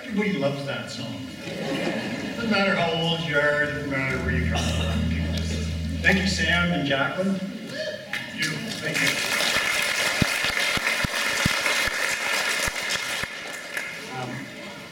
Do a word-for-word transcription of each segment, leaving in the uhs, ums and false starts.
Everybody loves that song. Doesn't matter how old you are, doesn't matter where you come from. People just, thank you, Sam and Jacqueline. Beautiful, thank you. Um,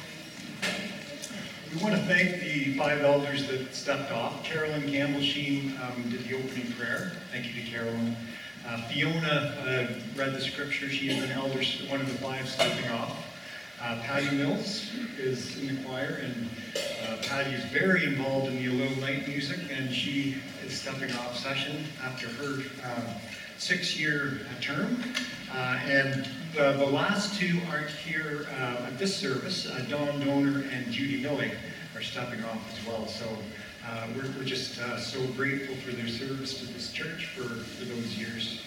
we want to thank the five elders that stepped off. Carolyn Campbell Sheen um, did the opening prayer. Thank you to Carolyn. Uh, Fiona uh, read the scripture. She is an elder, one of the five stepping off. Uh, Patty Mills is in the choir, and uh, Patty is very involved in the Alone Night music, and she is stepping off session after her uh, six-year term. Uh, and uh, the last two aren't here uh, at this service. Uh, Dawn Donor and Judy Millie are stepping off as well. So uh, we're, we're just uh, so grateful for their service to this church for, for those years.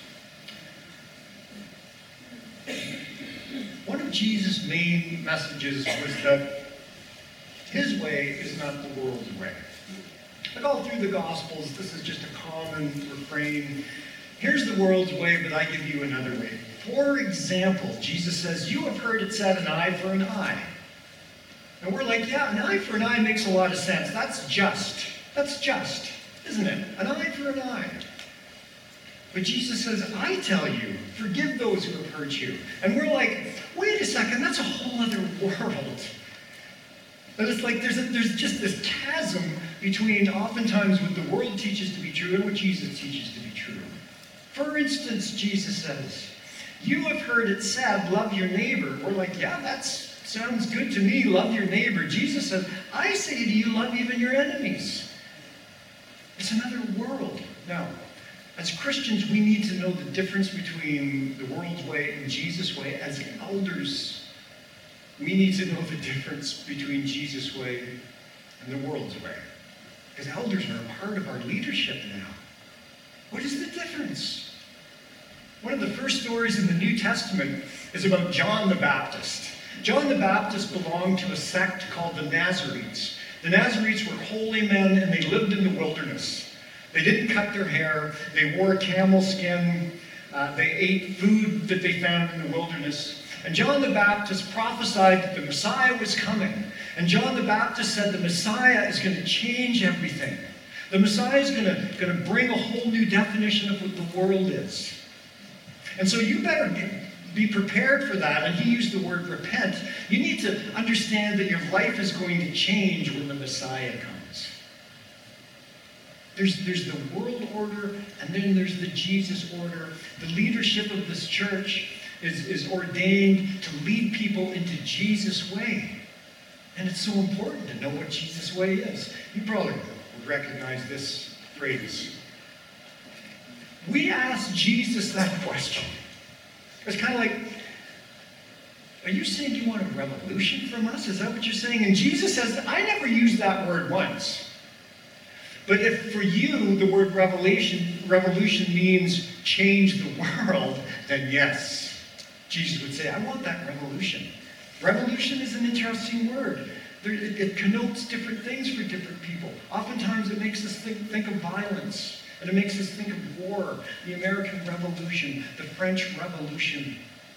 One of Jesus' main messages was that his way is not the world's way. Like all through the Gospels, this is just a common refrain. Here's the world's way, but I give you another way. For example, Jesus says, you have heard it said, an eye for an eye. And we're like, yeah, an eye for an eye makes a lot of sense. That's just. That's just, isn't it? An eye for an eye. But Jesus says, I tell you, forgive those who have hurt you. And we're like, wait a second, that's a whole other world. And it's like there's, a, there's just this chasm between oftentimes what the world teaches to be true and what Jesus teaches to be true. For instance, Jesus says, you have heard it said, love your neighbor. We're like, yeah, that sounds good to me, love your neighbor. Jesus says, I say to you, love even your enemies. It's another world. Now, as Christians, we need to know the difference between the world's way and Jesus' way. As elders, we need to know the difference between Jesus' way and the world's way. Because elders are a part of our leadership now. What is the difference? One of the first stories in the New Testament is about John the Baptist. John the Baptist belonged to a sect called the Nazarenes. The Nazarenes were holy men, and they lived in the wilderness. They didn't cut their hair. They wore camel skin. Uh, they ate food that they found in the wilderness. And John the Baptist prophesied that the Messiah was coming. And John the Baptist said the Messiah is going to change everything. The Messiah is going to, going to bring a whole new definition of what the world is. And so you better get, be prepared for that. And he used the word repent. You need to understand that your life is going to change when the Messiah comes. There's, there's the world order, and then there's the Jesus order. The leadership of this church is, is ordained to lead people into Jesus' way. And it's so important to know what Jesus' way is. You probably would recognize this phrase. We asked Jesus that question. It's kind of like, are you saying you want a revolution from us? Is that what you're saying? And Jesus says, I never used that word once. But if for you the word revelation, revolution means change the world, then yes, Jesus would say, I want that revolution. Revolution is an interesting word. There, it, it connotes different things for different people. Oftentimes it makes us think, think of violence, and it makes us think of war, the American Revolution, the French Revolution.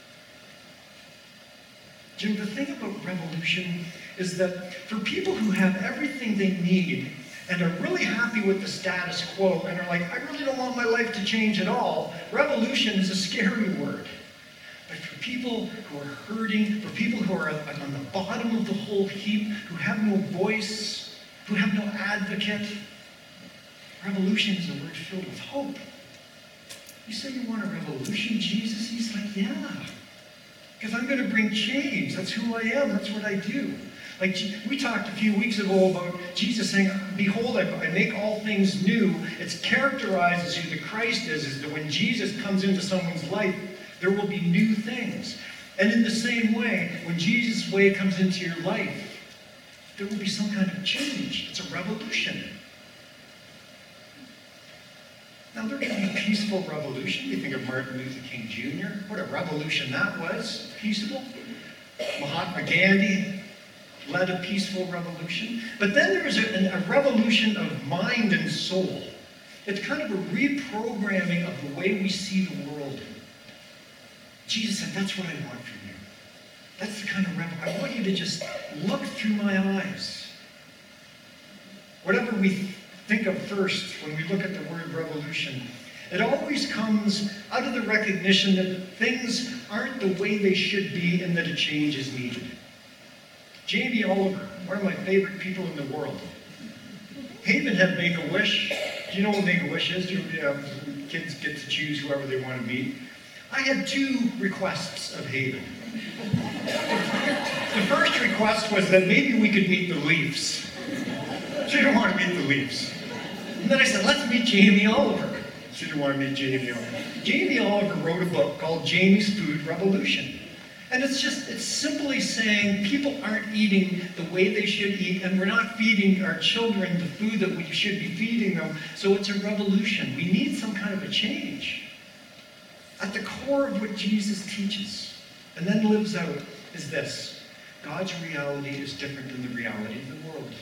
Jim, the thing about revolution is that for people who have everything they need and are really happy with the status quo and are like, I really don't want my life to change at all, revolution is a scary word. But for people who are hurting, for people who are on the bottom of the whole heap, who have no voice, who have no advocate, revolution is a word filled with hope. You say you want a revolution, Jesus? He's like, yeah. Because I'm going to bring change. That's who I am. That's what I do. Like we talked a few weeks ago about Jesus saying, behold, I, I make all things new. It's characterized as who the Christ is, is that when Jesus comes into someone's life, there will be new things. And in the same way, when Jesus' way comes into your life, there will be some kind of change. It's a revolution. Now, there can be a peaceful revolution. You think of Martin Luther King Junior What a revolution that was. Peaceful. Mahatma Gandhi led a peaceful revolution. But then there is a, a revolution of mind and soul. It's kind of a reprogramming of the way we see the world. Jesus said, that's what I want from you. That's the kind of revolution. I want you to just look through my eyes. Whatever we think of first when we look at the word revolution, it always comes out of the recognition that things aren't the way they should be and that a change is needed. Jamie Oliver, one of my favorite people in the world. Haven had Make-A-Wish. Do you know what Make-A-Wish is? Do you, uh, kids get to choose whoever they want to meet. I had two requests of Haven. The first request was that maybe we could meet the Leafs. She didn't want to meet the Leafs. And then I said, let's meet Jamie Oliver. She didn't want to meet Jamie Oliver. Jamie Oliver wrote a book called Jamie's Food Revolution. And it's just, it's simply saying people aren't eating the way they should eat, and we're not feeding our children the food that we should be feeding them, so it's a revolution. We need some kind of a change. At the core of what Jesus teaches, and then lives out, is this: God's reality is different than the reality of the world.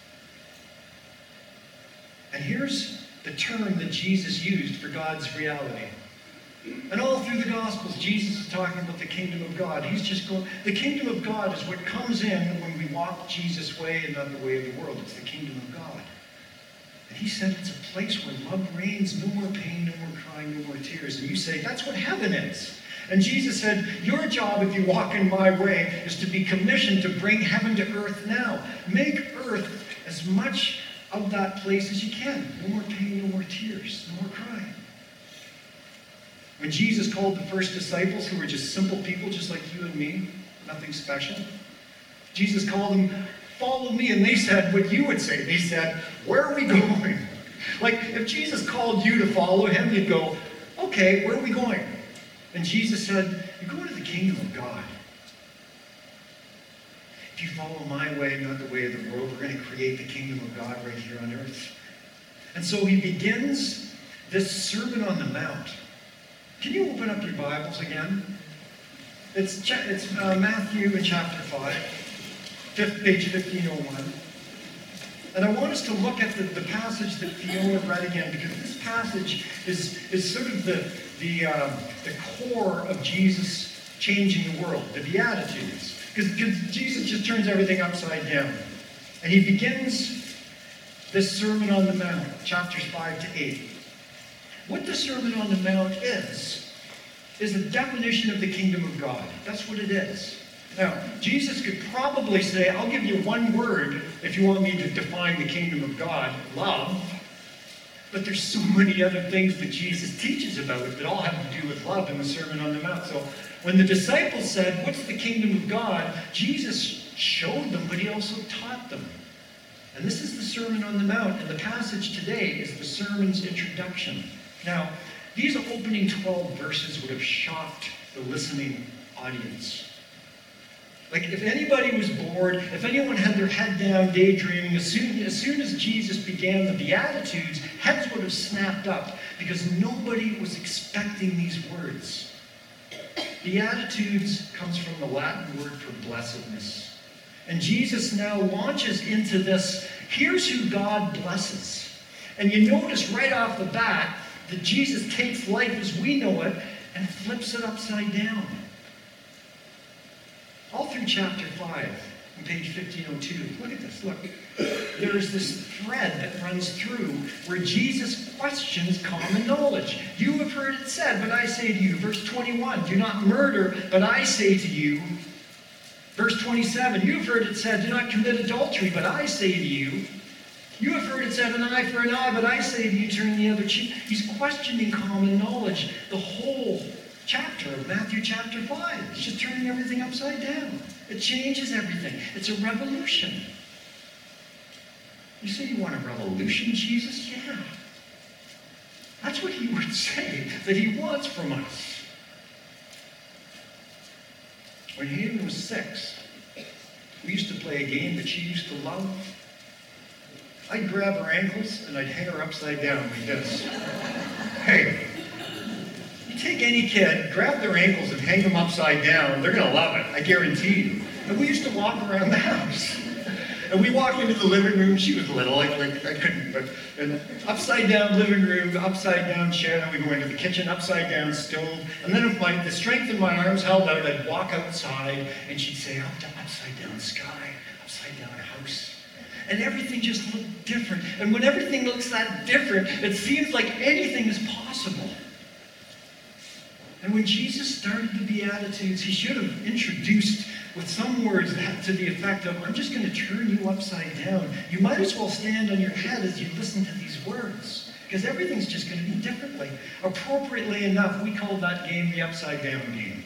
And here's the term that Jesus used for God's reality. And all through the Gospels, Jesus is talking about the kingdom of God. He's just going, the kingdom of God is what comes in when we walk Jesus' way and not the way of the world. It's the kingdom of God. And he said it's a place where love reigns, no more pain, no more crying, no more tears. And you say, that's what heaven is. And Jesus said, your job, if you walk in my way, is to be commissioned to bring heaven to earth now. Make earth as much of that place as you can. No more pain, no more tears, no more crying. When Jesus called the first disciples, who were just simple people, just like you and me, nothing special, Jesus called them, follow me, and they said what you would say. They said, where are we going? Like, if Jesus called you to follow him, you'd go, okay, where are we going? And Jesus said, you're going to the kingdom of God. If you follow my way, not the way of the world, we're going to create the kingdom of God right here on earth. And so he begins this Sermon on the Mount. Can you open up your Bibles again? It's, it's uh, Matthew in chapter five, fifth, page fifteen oh one. And I want us to look at the, the passage that Fiona read again, because this passage is, is sort of the, the, uh, the core of Jesus changing the world, the Beatitudes. Because Jesus just turns everything upside down. And he begins this Sermon on the Mount, chapters five to eight. What the Sermon on the Mount is, is a definition of the kingdom of God. That's what it is. Now, Jesus could probably say, I'll give you one word if you want me to define the kingdom of God, love. But there's so many other things that Jesus teaches about it that all have to do with love in the Sermon on the Mount. So when the disciples said, what's the kingdom of God? Jesus showed them, but he also taught them. And this is the Sermon on the Mount, and the passage today is the sermon's introduction. Now, these opening twelve verses would have shocked the listening audience. Like, if anybody was bored, if anyone had their head down daydreaming, as soon, as soon as Jesus began the Beatitudes, heads would have snapped up because nobody was expecting these words. Beatitudes comes from the Latin word for blessedness. And Jesus now launches into this, here's who God blesses. And you notice right off the bat that Jesus takes life as we know it and flips it upside down. All through chapter five, on page fifteen oh two, look at this, look. There is this thread that runs through where Jesus questions common knowledge. You have heard it said, but I say to you. Verse twenty-one, do not murder, but I say to you. Verse twenty-seven, you have heard it said, do not commit adultery, but I say to you. You have heard it said, an eye for an eye, but I say to you, turn the other cheek. He's questioning common knowledge. The whole chapter of Matthew chapter five. It's just turning everything upside down. It changes everything. It's a revolution. You say you want a revolution, Jesus? Yeah. That's what he would say that he wants from us. When Hayden was six, we used to play a game that she used to love. I'd grab her ankles and I'd hang her upside down like this. Hey, you take any kid, grab their ankles and hang them upside down, they're going to love it, I guarantee you. And we used to walk around the house. And we walked into the living room. She was little, like, like I couldn't, but and upside down living room, upside down chair. Then we go into the kitchen, upside down stove. And then if my the strength in my arms held out, I'd walk outside, and she'd say, "Up to upside down sky, upside down house." And everything just looked different. And when everything looks that different, it seems like anything is possible. And when Jesus started the Beatitudes, he should have introduced with some words that to the effect of, "I'm just going to turn you upside down. You might as well stand on your head as you listen to these words, because everything's just going to be differently." Appropriately enough, we call that game the upside down game.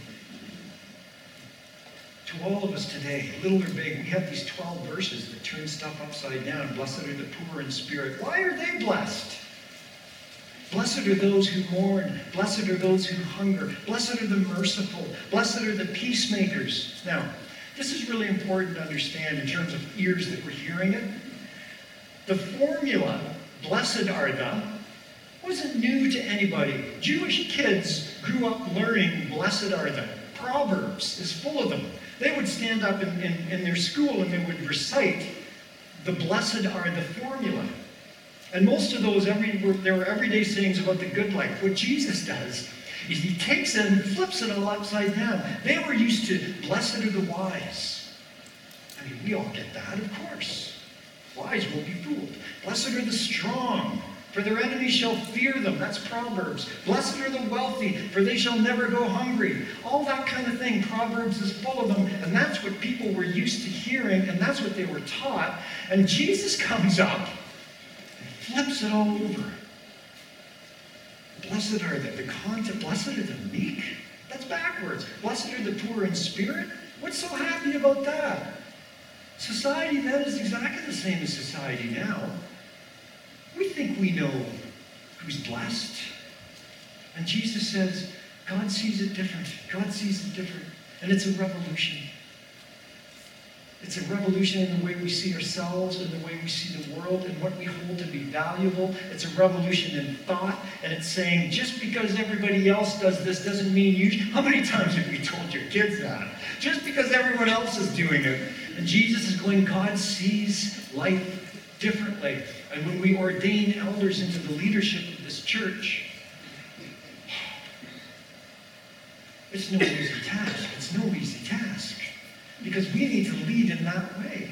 To all of us today, little or big, we have these twelve verses that turn stuff upside down. Blessed are the poor in spirit. Why are they blessed? Blessed are those who mourn. Blessed are those who hunger. Blessed are the merciful. Blessed are the peacemakers. Now, this is really important to understand in terms of ears that we're hearing it. The formula, blessed are the, wasn't new to anybody. Jewish kids grew up learning blessed are the. Proverbs is full of them. They would stand up in, in, in their school and they would recite the blessed are the formula. And most of those, every, there were everyday sayings about the good life. What Jesus does is he takes it and flips it all upside down. They were used to, blessed are the wise. I mean, we all get that, of course. Wise won't be fooled. Blessed are the strong, for their enemies shall fear them. That's Proverbs. Blessed are the wealthy, for they shall never go hungry. All that kind of thing. Proverbs is full of them. And that's what people were used to hearing, and that's what they were taught. And Jesus comes up, flips it all over. Blessed are the, the content, blessed are the meek. That's backwards. Blessed are the poor in spirit. What's so happy about that? Society then is exactly the same as society now. We think we know who's blessed. And Jesus says, God sees it different. God sees it different. And it's a revolution. It's a revolution in the way we see ourselves, in the way we see the world, and what we hold to be valuable. It's a revolution in thought, and it's saying, just because everybody else does this doesn't mean you should. How many times have you told your kids that? Just because everyone else is doing it. And Jesus is going, God sees life differently. And when we ordain elders into the leadership of this church, it's no easy task. It's no easy task. Because we need to lead in that way.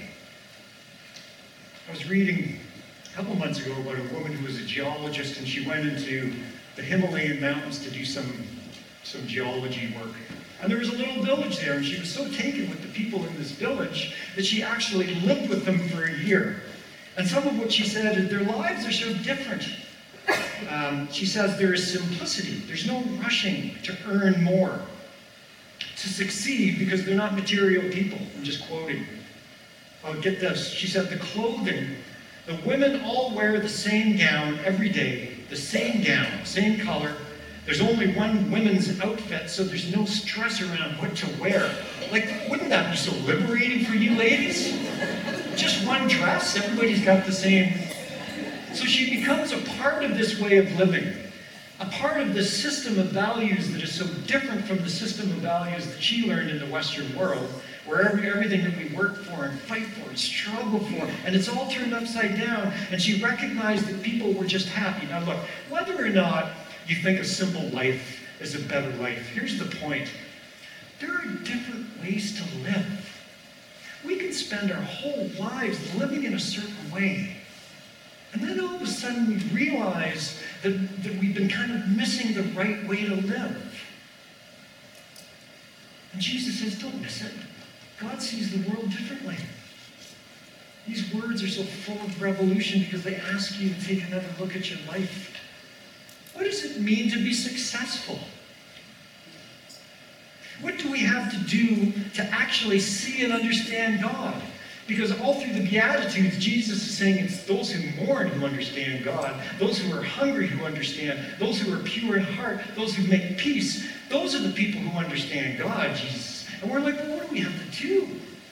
I was reading a couple months ago about a woman who was a geologist, and she went into the Himalayan mountains to do some, some geology work. And there was a little village there, and she was so taken with the people in this village that she actually lived with them for a year. And some of what she said is their lives are so different. Um, she says there is simplicity. There's no rushing to earn more, to succeed, because they're not material people. I'm just quoting. Oh, get this. She said the clothing, the women all wear the same gown every day, the same gown, same color. There's only one women's outfit, so there's no stress around what to wear. Like, wouldn't that be so liberating for you ladies? Just one dress, everybody's got the same. So she becomes a part of this way of living. A part of this system of values that is so different from the system of values that she learned in the Western world, where every, everything that we work for and fight for and struggle for, and it's all turned upside down, and she recognized that people were just happy. Now look, whether or not you think a simple life is a better life, here's the point. There are different ways to live. We can spend our whole lives living in a certain way. And then all of a sudden we realize that, that we've been kind of missing the right way to live. And Jesus says, don't miss it. God sees the world differently. These words are so full of revolution because they ask you to take another look at your life. What does it mean to be successful? What do we have to do to actually see and understand God? Because all through the Beatitudes, Jesus is saying it's those who mourn who understand God, those who are hungry who understand, those who are pure in heart, those who make peace. Those are the people who understand God, Jesus. And we're like, well, what do we have to do?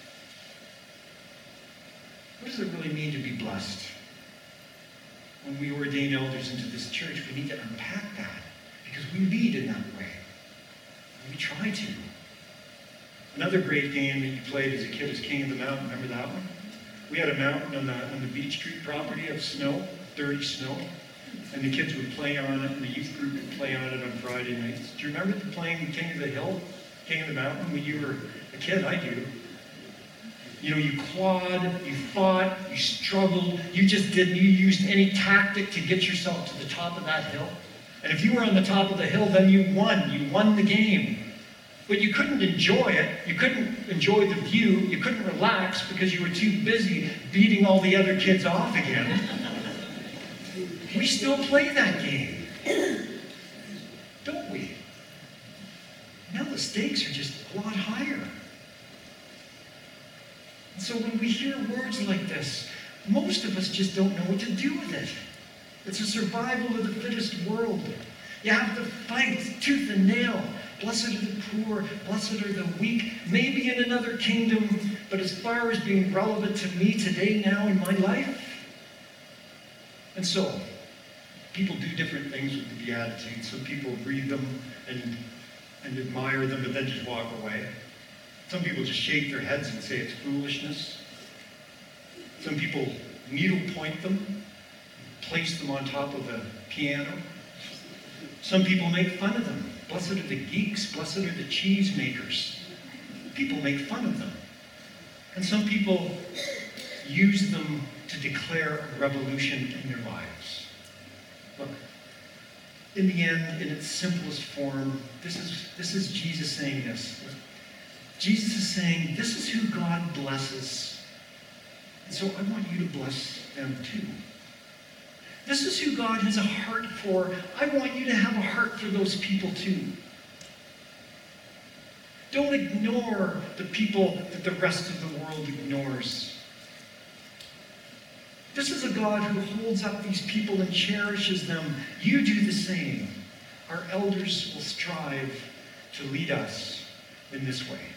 What does it really mean to be blessed? When we ordain elders into this church, we need to unpack that because we lead in that way. We try to. Another great game that you played as a kid is King of the Mountain. Remember that one? We had a mountain on the, on the Beach Street property of snow, dirty snow, and the kids would play on it, and the youth group would play on it on Friday nights. Do you remember the playing King of the Hill, King of the Mountain when you were a kid? I do. You know, you clawed, you fought, you struggled, you just didn't, you used any tactic to get yourself to the top of that hill. And if you were on the top of the hill, then you won, you won the game. But you couldn't enjoy it, you couldn't enjoy the view, you couldn't relax because you were too busy beating all the other kids off again. We still play that game, don't we? Now the stakes are just a lot higher. And so when we hear words like this, most of us just don't know what to do with it. It's a survival of the fittest world. You have to fight tooth and nail. Blessed are the poor, blessed are the weak, maybe in another kingdom, but as far as being relevant to me today, now in my life. And so, people do different things with the Beatitudes. Some people read them and, and admire them, but then just walk away. Some people just shake their heads and say it's foolishness. Some people needlepoint them, place them on top of a piano. Some people make fun of them. Blessed are the geeks, blessed are the cheese makers. People make fun of them. And some people use them to declare a revolution in their lives. Look, in the end, in its simplest form, this is, this is Jesus saying this. Jesus is saying, this is who God blesses. And so I want you to bless them too. This is who God has a heart for. I want you to have a heart for those people too. Don't ignore the people that the rest of the world ignores. This is a God who holds up these people and cherishes them. You do the same. Our elders will strive to lead us in this way.